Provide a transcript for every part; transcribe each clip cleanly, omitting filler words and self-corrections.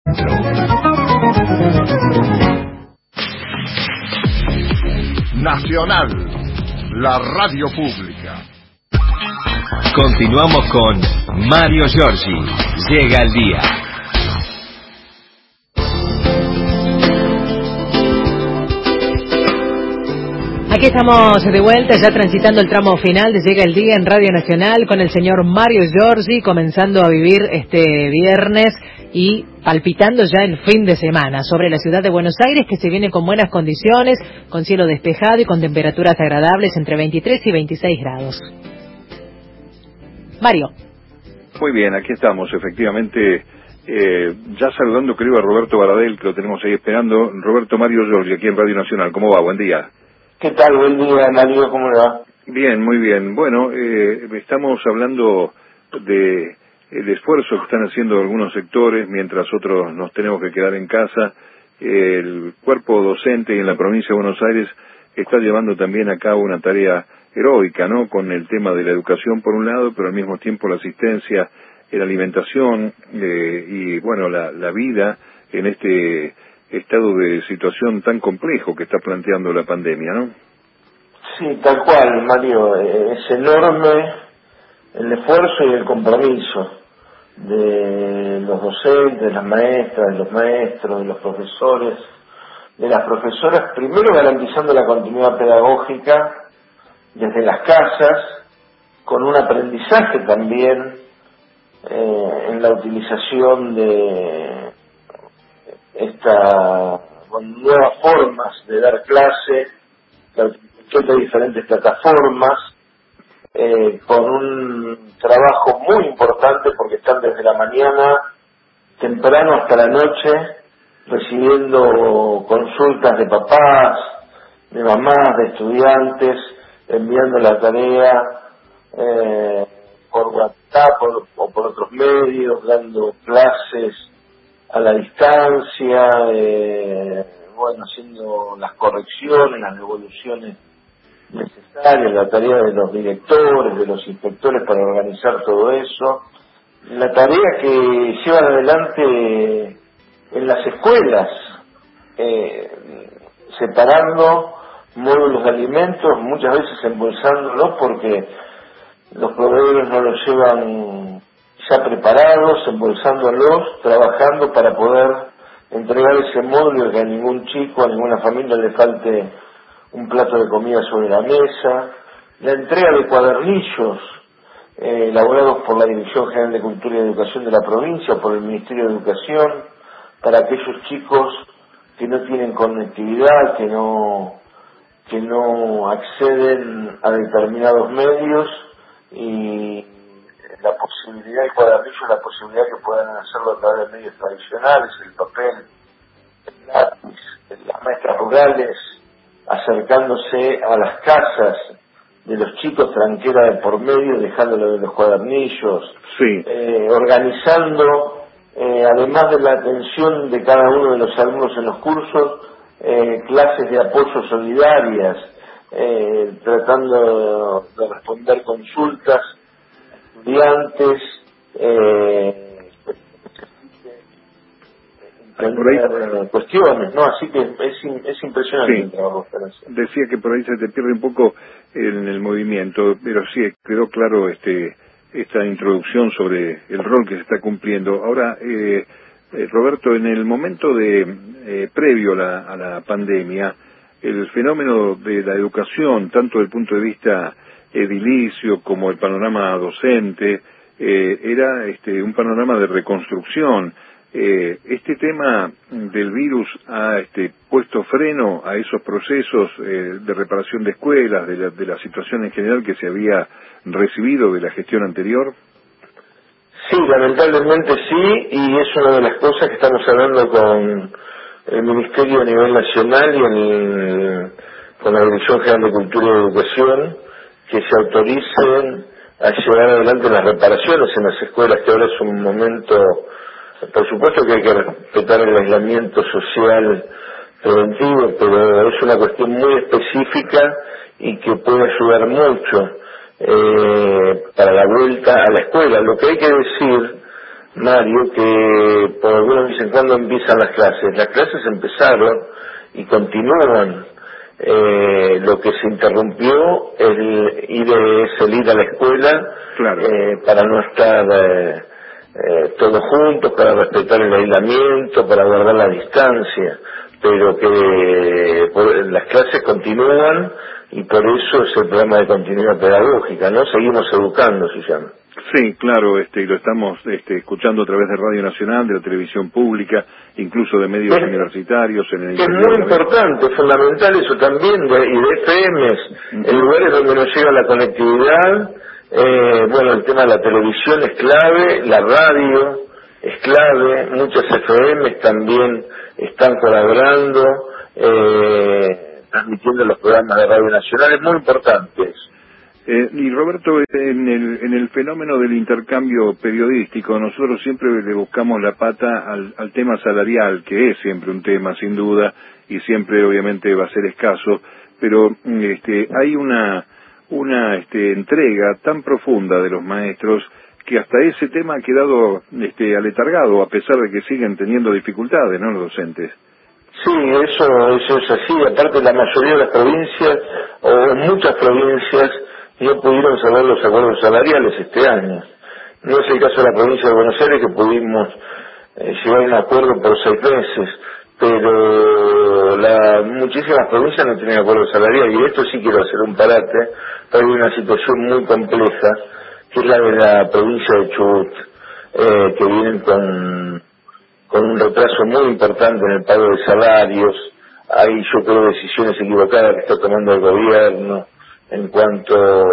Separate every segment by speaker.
Speaker 1: Nacional, la radio pública.
Speaker 2: Continuamos con Mario Giorgi. Llega el día.
Speaker 3: Aquí estamos de vuelta, ya transitando el tramo final de Llega el Día en Radio Nacional con el señor Mario Giorgi, comenzando a vivir este viernes y palpitando ya el fin de semana sobre la ciudad de Buenos Aires, que se viene con buenas condiciones, con cielo despejado y con temperaturas agradables entre 23 y 26 grados. Mario.
Speaker 4: Muy bien, aquí estamos, efectivamente, ya saludando creo a Roberto Baradel, que lo tenemos ahí esperando. Roberto, Mario Giorgi, aquí en Radio Nacional. ¿Cómo va? Buen día.
Speaker 5: ¿Qué tal? Buen día, Mario, ¿cómo le va?
Speaker 4: Bien, muy bien. Bueno, estamos hablando de el esfuerzo que están haciendo algunos sectores, mientras otros nos tenemos que quedar en casa. El cuerpo docente en la provincia de Buenos Aires está llevando también a cabo una tarea heroica, ¿no? Con el tema de la educación por un lado, pero al mismo tiempo la asistencia, la alimentación y, bueno, la vida en este estado de situación tan complejo que está planteando la pandemia, ¿no?
Speaker 5: Sí, tal cual, Mario. Es enorme el esfuerzo y el compromiso de los docentes, de las maestras, de los maestros, de los profesores, de las profesoras, primero garantizando la continuidad pedagógica desde las casas, con un aprendizaje también en la utilización de con nuevas formas de dar clase, la utilización de diferentes plataformas, con un trabajo muy importante porque están desde la mañana temprano hasta la noche recibiendo consultas de papás, de mamás, de estudiantes, enviando la tarea por WhatsApp o por otros medios, dando clases a la distancia, haciendo las correcciones, las devoluciones necesarias, la tarea de los directores, de los inspectores para organizar todo eso, la tarea que llevan adelante en las escuelas, separando módulos de alimentos, muchas veces embolsándolos porque los proveedores no los llevan ya preparados, embolsándolos, trabajando para poder entregar ese módulo y que a ningún chico, a ninguna familia le falte un plato de comida sobre la mesa, la entrega de cuadernillos elaborados por la Dirección General de Cultura y Educación de la provincia o por el Ministerio de Educación para aquellos chicos que no tienen conectividad, que no acceden a determinados medios, y la posibilidad, el cuadernillo, la posibilidad que puedan hacerlo a través de medios tradicionales, el papel, el lápiz, las maestras rurales, acercándose a las casas de los chicos, tranquera de por medio, dejándolo de los cuadernillos,
Speaker 4: sí.
Speaker 5: Organizando, además de la atención de cada uno de los alumnos en los cursos, clases de apoyo solidarias, tratando de responder consultas, estudiantes, cuestiones, ¿no? Así que es impresionante, sí, el trabajo que están haciendo.
Speaker 4: Decía que por ahí se te pierde un poco en el movimiento, pero sí, quedó claro esta introducción sobre el rol que se está cumpliendo. Ahora, Roberto, en el momento previo a la pandemia, el fenómeno de la educación, tanto desde el punto de vista edilicio como el panorama docente, era un panorama de reconstrucción. Este tema del virus ha puesto freno a esos procesos de reparación de escuelas, de la situación en general que se había recibido de la gestión anterior.
Speaker 5: Sí, lamentablemente sí, y es una de las cosas que estamos hablando con el Ministerio a nivel nacional y con la Dirección General de Cultura y Educación, que se autoricen a llevar adelante las reparaciones en las escuelas, que ahora es un momento, por supuesto que hay que respetar el aislamiento social preventivo, pero es una cuestión muy específica y que puede ayudar mucho para la vuelta a la escuela. Lo que hay que decir, Mario, que por algunos dicen cuándo empiezan las clases. Las clases empezaron y continúan. Lo que se interrumpió es el ir a la escuela,
Speaker 4: claro,
Speaker 5: para no estar todos juntos, para respetar el aislamiento, para guardar la distancia, pero que las clases continúan y por eso es el programa de continuidad pedagógica, ¿no? Seguimos educando, se llama.
Speaker 4: Sí, claro, y lo estamos escuchando a través de Radio Nacional, de la televisión pública, incluso de medios universitarios.
Speaker 5: Es muy importante, fundamental eso también, y de FMs, en lugares donde no llega la conectividad. Bueno, el tema de la televisión es clave, la radio es clave, muchas FMs también están colaborando, transmitiendo los programas de Radio Nacional, es muy importante eso.
Speaker 4: Y Roberto, en el fenómeno del intercambio periodístico, nosotros siempre le buscamos la pata al tema salarial, que es siempre un tema, sin duda, y siempre obviamente va a ser escaso, pero hay una entrega tan profunda de los maestros que hasta ese tema ha quedado aletargado, a pesar de que siguen teniendo dificultades, ¿no?, los docentes.
Speaker 5: Sí, eso es así. Aparte, la mayoría de las provincias, o muchas provincias, no pudieron cerrar los acuerdos salariales este año. No es el caso de la provincia de Buenos Aires, que pudimos llegar a un acuerdo por 6 meses, pero muchísimas provincias no tienen acuerdo salarial, y esto sí quiero hacer un parate. Hay una situación muy compleja, que es la de la provincia de Chubut, que vienen con un retraso muy importante en el pago de salarios. Hay, yo creo, decisiones equivocadas que está tomando el gobierno en cuanto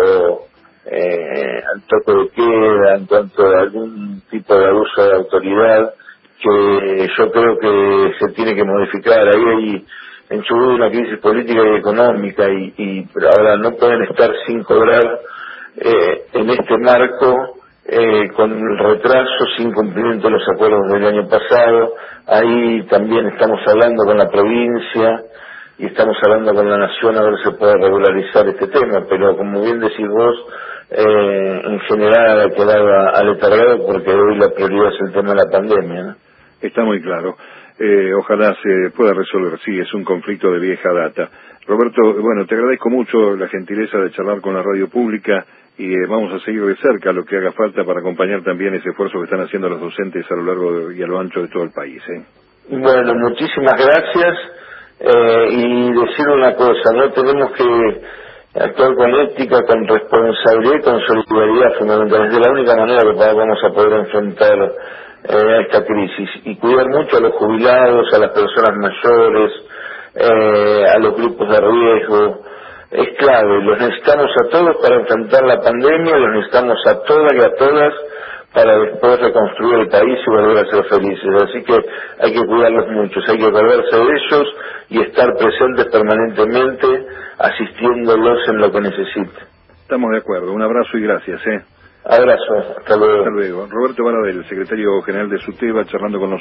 Speaker 5: al toque de queda, en cuanto a algún tipo de abuso de autoridad, que yo creo que se tiene que modificar. Ahí hay en Chubut una crisis política y económica, pero ahora no pueden estar sin cobrar en este marco, con el retraso, sin cumplimiento de los acuerdos del año pasado. Ahí también estamos hablando con la provincia y estamos hablando con la nación a ver si se puede regularizar este tema, pero como bien decís vos, en general ha quedado aletargado porque hoy la prioridad es el tema de la pandemia, ¿no?
Speaker 4: Está muy claro. Ojalá se pueda resolver. Sí, es un conflicto de vieja data. Roberto, bueno, te agradezco mucho la gentileza de charlar con la radio pública y vamos a seguir de cerca lo que haga falta para acompañar también ese esfuerzo que están haciendo los docentes a lo largo y a lo ancho de todo el país.
Speaker 5: Bueno, muchísimas gracias, y decir una cosa, ¿no? Tenemos que actuar con ética, con responsabilidad y con solidaridad fundamental. Es de la única manera que vamos a poder enfrentar esta crisis, y cuidar mucho a los jubilados, a las personas mayores, a los grupos de riesgo. Es clave, los necesitamos a todos para enfrentar la pandemia, los necesitamos a todas y a todas para después reconstruir el país y volver a ser felices. Así que hay que cuidarlos mucho, hay que acordarse de ellos y estar presentes permanentemente, asistiéndolos en lo que necesiten.
Speaker 4: Estamos de acuerdo, un abrazo y gracias.
Speaker 5: Abrazo, hasta luego.
Speaker 4: Hasta luego. Roberto Baradel, secretario general de SUTEBA, charlando con nosotros.